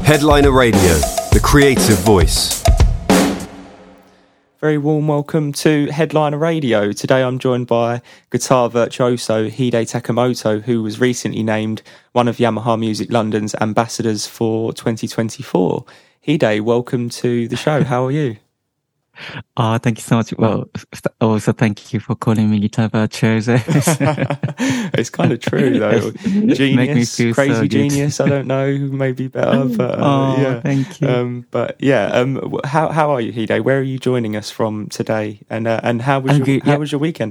Headliner Radio, the creative voice. Very warm welcome to Headliner Radio. Today I'm joined by guitar virtuoso Hide Takamoto, who was recently named one of Yamaha Music London's ambassadors for 2024. Hide, welcome to the show. How are you? Oh, thank you so much. Well, also thank you for calling me guitar virtuoso. It's kind of true though. Genius, crazy so genius. I don't know who may be better, but yeah. Thank you. How are you, Hide? Where are you joining us from today? And how was your weekend?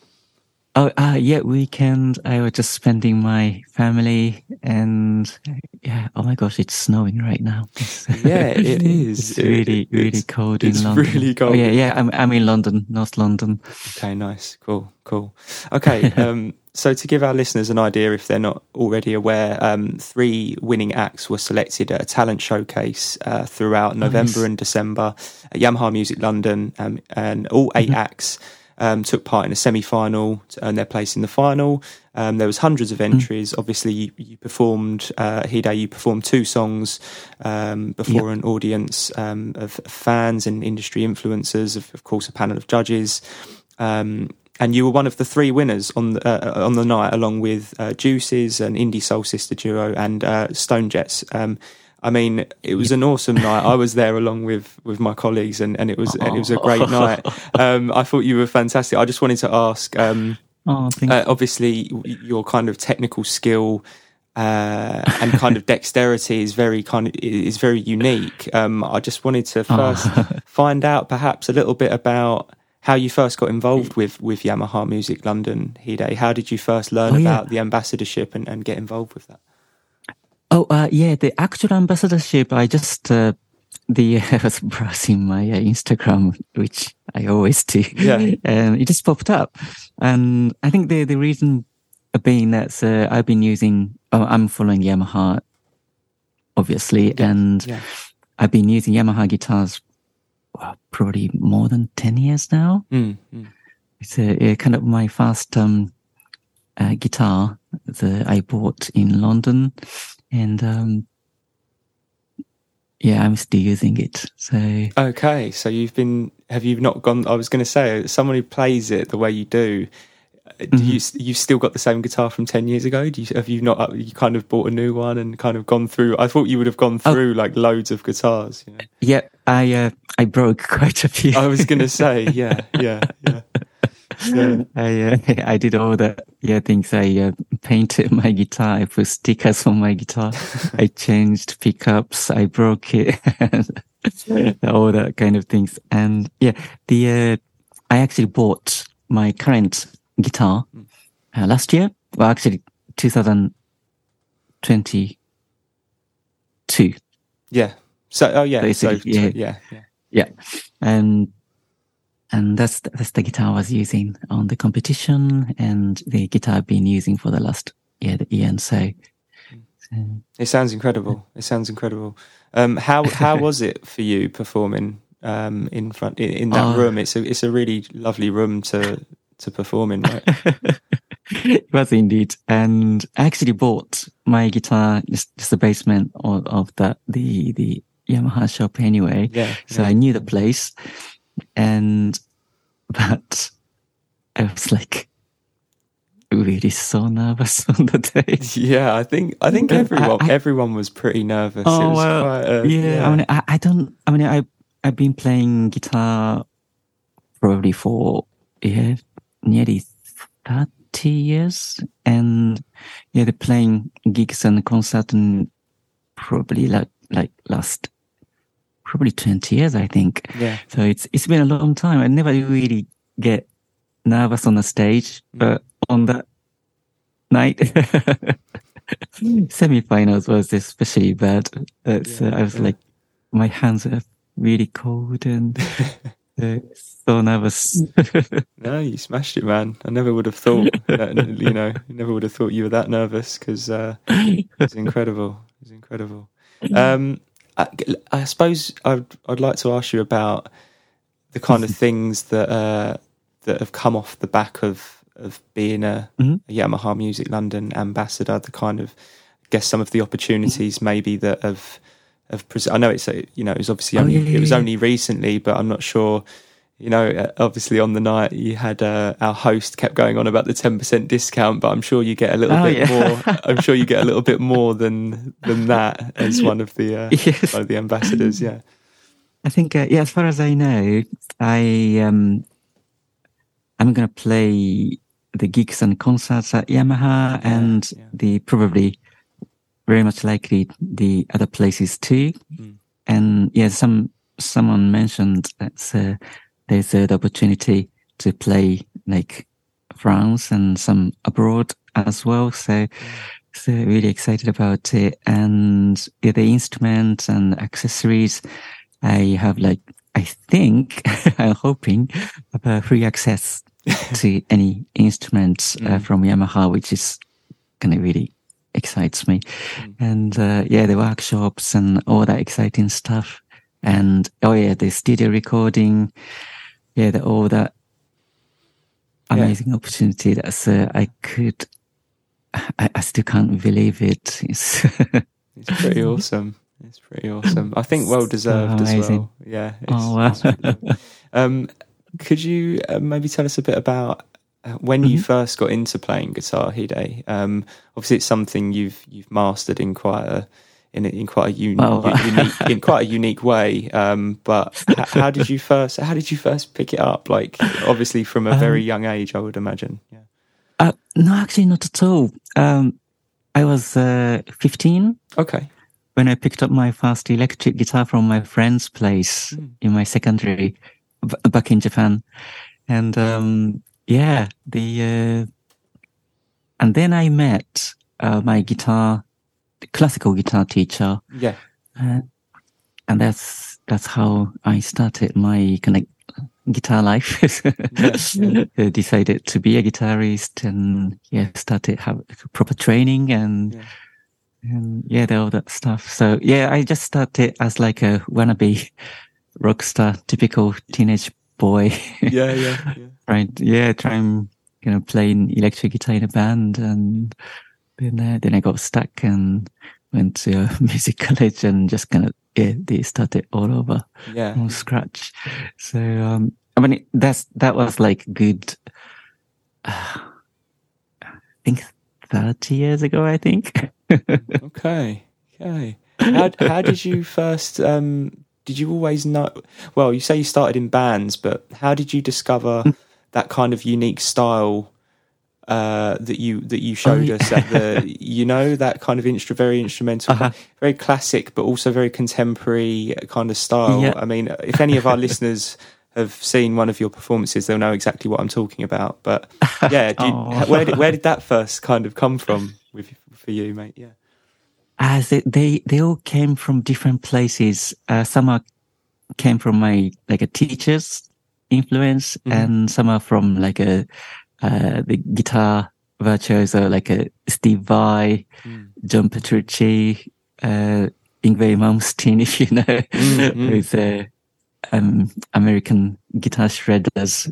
Weekend. I was just spending my family and oh my gosh, it's snowing right now. Yeah, it is. It's really cold in London. It's really cold. I'm in London, North London. Okay, nice. Cool. Okay, so to give our listeners an idea, if they're not already aware, 3 winning acts were selected at a talent showcase throughout November and December at Yamaha Music London, and all 8 acts took part in a semi-final to earn their place in the final. There was hundreds of entries. Obviously, you performed, Hide, you performed 2 songs before an audience of fans and industry influencers, of course, a panel of judges. And you were one of the 3 winners on the night, along with Juices, an indie soul sister duo, and Stone Jets. I mean, it was an awesome night. I was there along with my colleagues, and it was a great night. I thought you were fantastic. I just wanted to ask, obviously, your kind of technical skill and kind of dexterity is very unique. I just wanted to first find out perhaps a little bit about how you first got involved with Yamaha Music London, Hide. How did you first learn about the ambassadorship and get involved with that? The actual ambassadorship, I just, I was browsing my Instagram, which I always do. Yeah. And it just popped up. And I think the reason being that I've been I'm following Yamaha, obviously, I've been using Yamaha guitars probably more than 10 years now. It's kind of my first guitar that I bought in London. And I'm still using it. So okay, so have you not gone? I was going to say, someone who plays it the way you do, you've still got the same guitar from 10 years ago? You kind of bought a new one and kind of gone through? I thought you would have gone through like loads of guitars. You know? Yeah, I broke quite a few. I was going to say, yeah. I did all the things. I painted my guitar. I put stickers on my guitar. I changed pickups. I broke it. All that kind of things. And I actually bought my current guitar last year. Well, actually, 2022. Yeah. So, And that's the guitar I was using on the competition, and the guitar I've been using for the last year and so. It sounds incredible. How was it for you performing in that room? It's a really lovely room to perform in, right? It was indeed, and I actually bought my guitar just the basement of the Yamaha shop anyway. So I knew the place. But I was like really so nervous on the day. Yeah, I think everyone was pretty nervous. I've been playing guitar probably for nearly 30 years, and they're playing gigs and concerts and probably like last probably 20 years, I think. Yeah. So it's been a long time. I never really get nervous on the stage, but on that night, semi-finals was especially bad. I was like, my hands are really cold and so nervous. No, you smashed it, man. I never would have thought that, never would have thought you were that nervous, because it's incredible. It's incredible. I suppose I'd like to ask you about the kind of things that have come off the back of being a Yamaha Music London ambassador. The kind of, I guess, some of the opportunities maybe that have I know it's it was obviously only recently, but I'm not sure. Obviously on the night you had our host kept going on about the 10% discount, but I'm sure you get a little bit more. I'm sure you get a little bit more than that as one of the yes. one of the ambassadors. Yeah, I think as far as I know, I'm going to play the gigs and concerts at Yamaha and the probably very much likely the other places too. And someone mentioned that there's the opportunity to play like France and some abroad as well. So really excited about it. And the instruments and accessories, I have I think, I'm hoping, free access to any instruments from Yamaha, which is kind of really excites me. And the workshops and all that exciting stuff. And the studio recording. All that amazing opportunity that's I still can't believe it. It's pretty awesome. It's pretty awesome. I think well deserved as well. Yeah. Could you maybe tell us a bit about when you first got into playing guitar, Hide? Obviously, it's something you've mastered in quite a unique way. But how did you first pick it up? Like, obviously from a very young age, I would imagine. Yeah. No, actually not at all. I was 15. Okay. When I picked up my first electric guitar from my friend's place in my secondary back in Japan. And, and then I met, my classical guitar teacher. Yeah. And that's how I started my kind of guitar life. Decided to be a guitarist and started have proper training and all that stuff. So I just started as like a wannabe rock star, typical teenage boy. Trying playing electric guitar in a band, and then I got stuck and went to a music college and just they started all over from scratch. So that was like good. I think 30 years ago. I think. Okay. How did you first? Did you always know? Well, you say you started in bands, but how did you discover that kind of unique style that you showed us at that kind of very instrumental, very classic, but also very contemporary kind of style? Yeah. I mean, if any of our listeners have seen one of your performances, they'll know exactly what I'm talking about. But where did that first kind of come from for you, mate? Yeah. As they all came from different places. Some came from my a teacher's influence, and some are from the guitar virtuoso a Steve Vai, John Petrucci, Yngwie Malmsteen, if you know, who's American guitar shredders,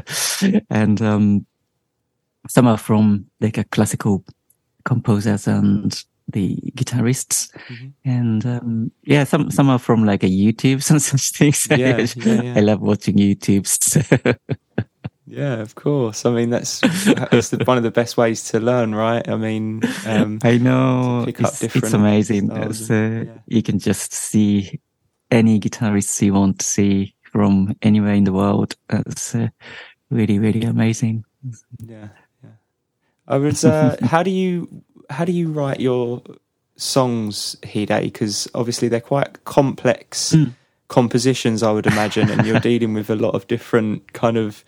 and some are from classical composers and the guitarists, and some are from a YouTube and such things. I love watching YouTubes. Yeah, of course. I mean, that's one of the best ways to learn, right? I mean, I know it's amazing. You can just see any guitarist you want to see from anywhere in the world. It's really, really amazing. Yeah. I was. How do you write your songs, Hide? Because obviously they're quite complex compositions, I would imagine, and you're dealing with a lot of different kind of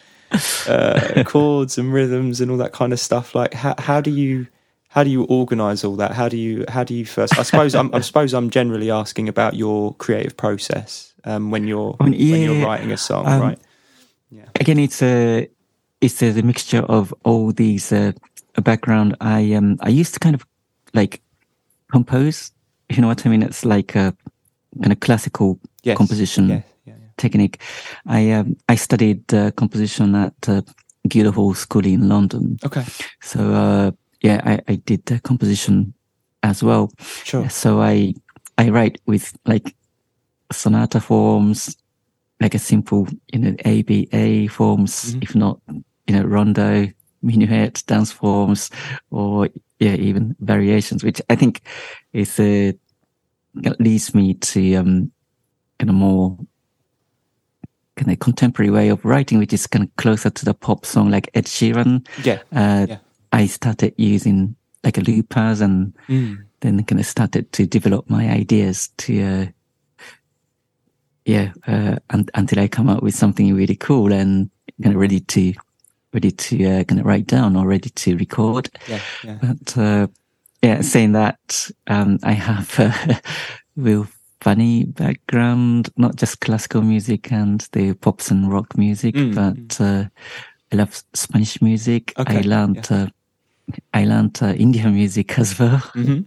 chords and rhythms and all that kind of stuff. Like, how do you organise all that? How do you first? I suppose I'm generally asking about your creative process when you're writing a song, right? Yeah. Again, it's a mixture of all these background. I used to kind of compose. You know what I mean? It's like a kind of classical composition technique. I studied composition at Guildhall School in London. Okay. So I did composition as well. Sure. So I I write with like sonata forms, like a simple, ABA forms, if not, rondo, minuet, dance forms, or even variations, which I think is leads me to kind of more kind of contemporary way of writing, which is kind of closer to the pop song, like Ed Sheeran. I started using like a loopers, and then kind of started to develop my ideas to until I come up with something really cool and kind of ready to kind of write down or ready to record. But saying that, I have a real funny background, not just classical music and the pops and rock music, but I love Spanish music. I learned Indian music as well.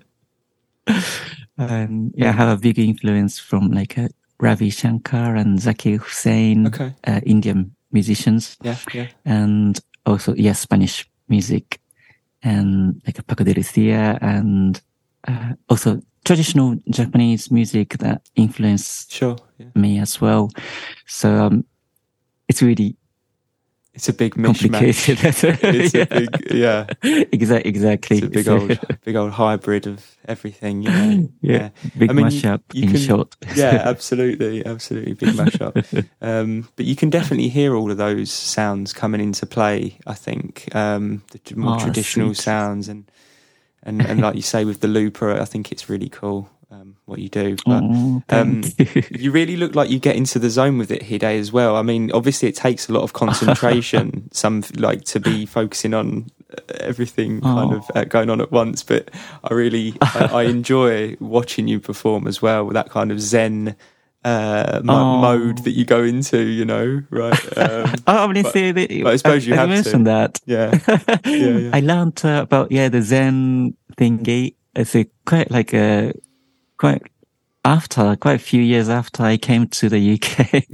I have a big influence from like Ravi Shankar and Zakir Hussain, Indian musicians. And also, Spanish music, and like Paco de Lucia, and also traditional Japanese music that influenced me as well. So it's really it's a big mishmash. It's a big, exactly. It's a big old hybrid of everything, Big mashup in short. absolutely, big mashup. But you can definitely hear all of those sounds coming into play. I think the more traditional sounds, and like you say with the looper, I think it's really cool. What you do, but you really look like you get into the zone with it, Hide, as well. I mean, obviously it takes a lot of concentration, like to be focusing on everything kind of going on at once, but I enjoy watching you perform as well, with that kind of zen mode that you go into, right? I suppose you have mentioned to. That. I learned about the zen thingy. It's quite a few years after I came to the UK.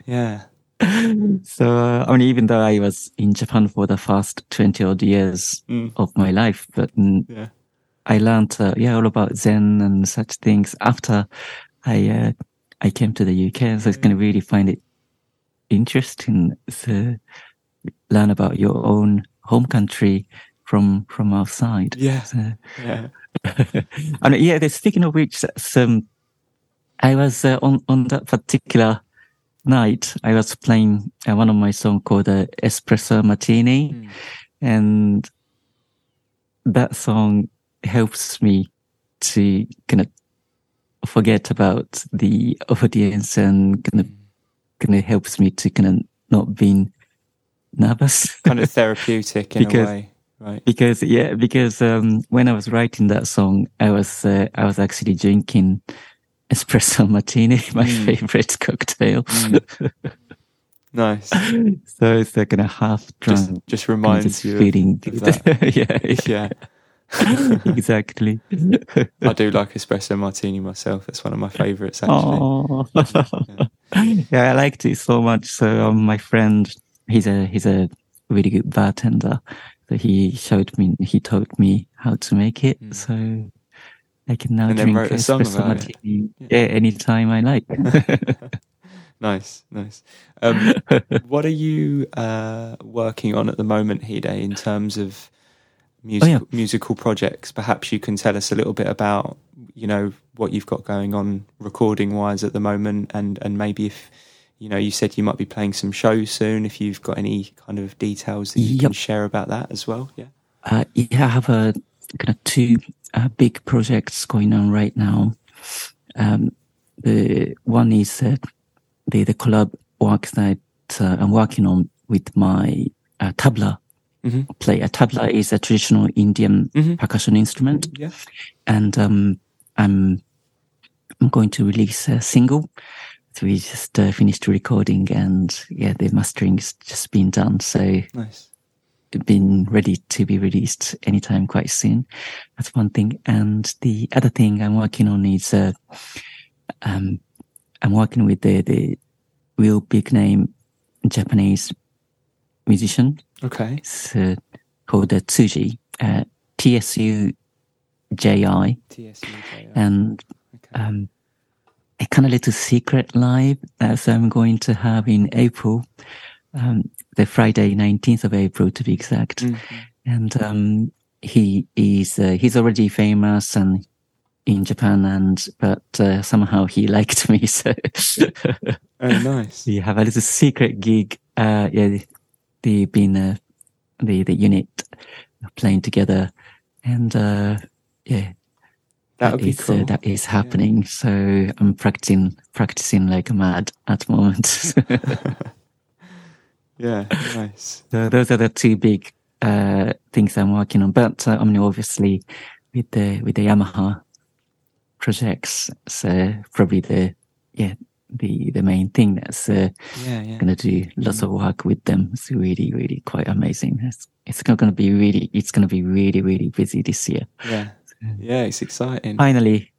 So, I mean, even though I was in Japan for the first 20 odd years of my life, but I learned, all about Zen and such things after I came to the UK. So it's going to really find it interesting to learn about your own home country from outside. And speaking of which, I was on that particular night, I was playing one of my songs called Espresso Martini, and that song helps me to kind of forget about the audience, and kind of helps me to kind of not being nervous. Kind of therapeutic in a way. Right. Because when I was writing that song, I was actually drinking espresso martini, my favorite cocktail. Nice. So it's like a half drunk. Just reminds you feeling of that. Yeah. Exactly. I do like espresso martini myself. That's one of my favorites, actually. I liked it so much. So my friend, he's a really good bartender. So he taught me how to make it. So I can now drink espresso martini anytime I like. Nice. What are you working on at the moment, Hide, in terms of musical projects? Perhaps you can tell us a little bit about, what you've got going on recording-wise at the moment, and maybe if, you said you might be playing some shows soon, if you've got any kind of details that you can share about that as well. I have a kind of two big projects going on right now. The one is the collab work that I'm working on with my tabla player. Tabla is a traditional Indian percussion instrument, and I'm going to release a single. So we just finished recording, and the mastering's just been done. So nice. Been ready to be released anytime quite soon. That's one thing. And the other thing I'm working on is I'm working with the real big name Japanese musician. Okay. It's called Tsuji, TSUJI. TSUJI. And a kind of little secret live that I'm going to have in April, the Friday 19th of April to be exact. And he's already famous and in Japan, but somehow he liked me. So oh, nice. We have a little secret gig. They've been the unit playing together, and that would be cool. That is happening. So I'm practicing like mad at the moment. Yeah, nice. So those are the two big things I'm working on. But obviously with the Yamaha projects, so probably the main thing that's gonna do lots of work with them. It's really, really quite amazing. It's gonna be really busy this year. Yeah, it's exciting. Finally.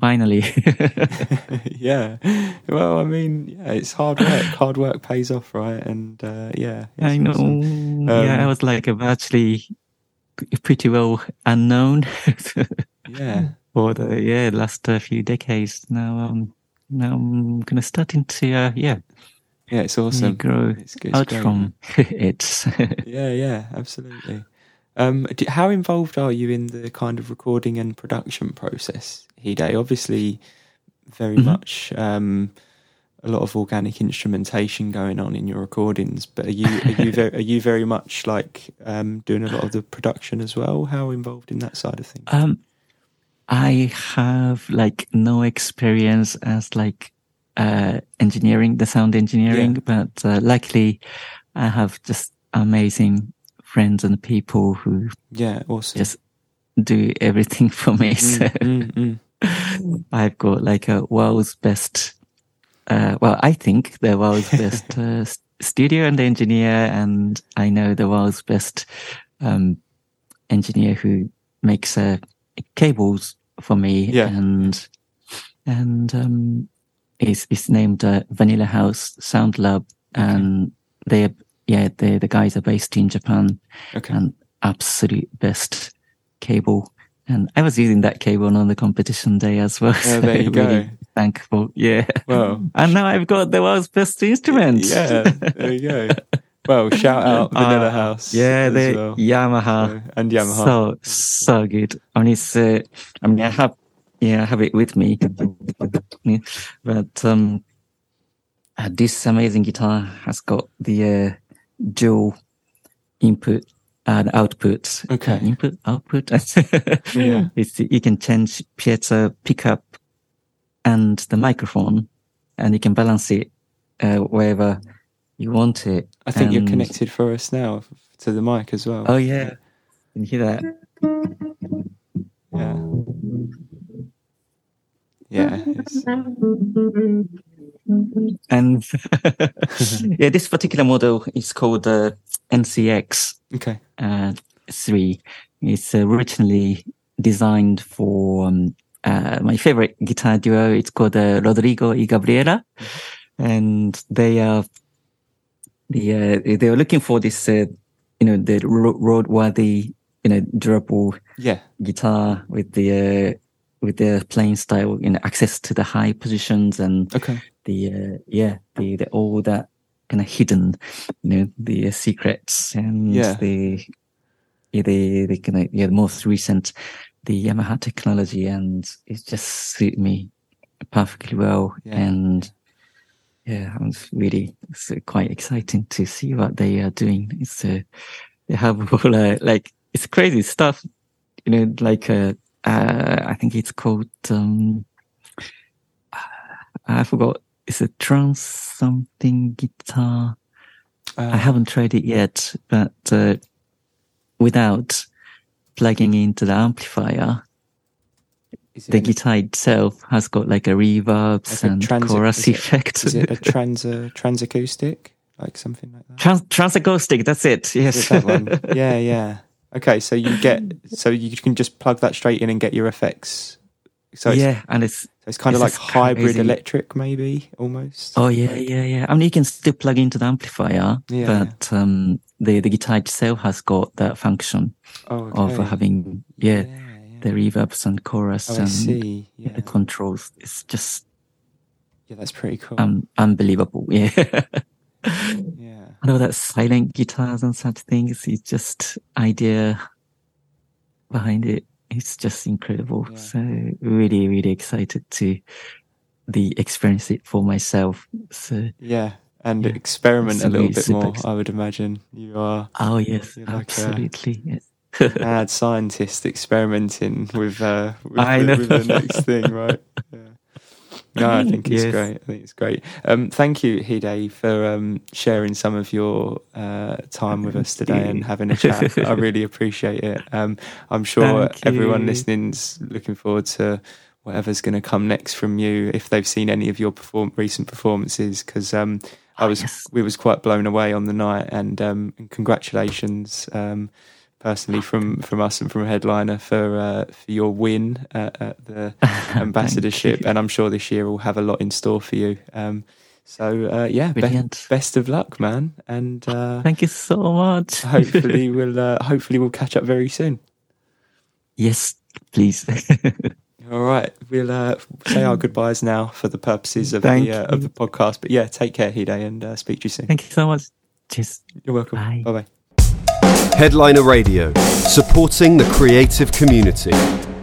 Yeah. Well, I mean, it's hard work. Hard work pays off, right? And I know. Awesome. I was like actually pretty well unknown. For the last few decades. Now I'm gonna starting to it's awesome. Grow it's out great. From it. yeah, absolutely. How involved are you in the kind of recording and production process, Hide? Obviously, very much a lot of organic instrumentation going on in your recordings. But are you very much like doing a lot of the production as well? How involved in that side of things? I have like no experience as like engineering, the sound engineering, but luckily I have just amazing friends and people who awesome. just do everything for me. So I've got like a world's best, I think the world's best studio and engineer, and I know the world's best engineer who makes cables for me, and it's named Vanilla House Sound Lab, and the guys are based in Japan, and absolute best cable. And I was using that cable on the competition day as well. Oh, there you really go. Thankful, yeah. Well, and now I've got the world's best instrument. Yeah, there you go. Well, shout out Vanilla House. Yeah, the well. Yamaha. And Yamaha. So good. And it's, I have it with me. But this amazing guitar has got the dual input and output. Okay. Input, output. You can change piezo, pickup, and the microphone, and you can balance it wherever you want it. I think you're connected for us now to the mic as well. Oh yeah, can you hear that? Yeah. And this particular model is called NCX. Okay. 3. It's originally designed for my favorite guitar duo. It's called Rodrigo y Gabriela, and they are looking for this, the roadworthy, durable guitar with the playing style, access to the high positions and the all that kind of hidden, the secrets and the kind of most recent, the Yamaha technology, and it just suit me perfectly well. And it's quite exciting to see what they are doing. It's they have all it's crazy stuff, I think it's called I forgot. It's a trans something guitar. I haven't tried it yet, but without plugging into the amplifier, the guitar itself has got like a reverbs and chorus effect. Is it a transacoustic, like something like that? Transacoustic, that's it. Yes, is it that one? Yeah. Okay, so you can just plug that straight in and get your effects. So and it's kind of like hybrid electric, maybe almost. Oh yeah. I mean, you can still plug into the amplifier, but the guitar itself has got that function of having the reverbs and chorus I and see. Yeah. the controls. It's just That's pretty cool. Unbelievable. Yeah. Yeah. I know that silent guitars and such things. It's just idea behind it. It's just incredible. Yeah. So really, really excited to experience it for myself. So yeah, and experiment a little bit more. I would imagine you are. Oh yes, like absolutely. Yes. Mad scientist experimenting with the next thing, right? Yeah. No, I think it's great. I think it's great. Thank you, Hide, for sharing some of your time with us today and having a chat. I really appreciate it. I'm sure everyone listening's looking forward to whatever's going to come next from you, if they've seen any of your recent performances, because we was quite blown away on the night, and congratulations. Personally, from us and from Headliner for your win at the ambassadorship, and I'm sure this year will have a lot in store for you. Best of luck, man, and thank you so much. hopefully we'll catch up very soon. Yes, please. All right, we'll say our goodbyes now for the purposes of of the podcast. But yeah, take care, Hide, and speak to you soon. Thank you so much. Cheers. You're welcome. Bye. Bye. Headliner Radio, supporting the creative community.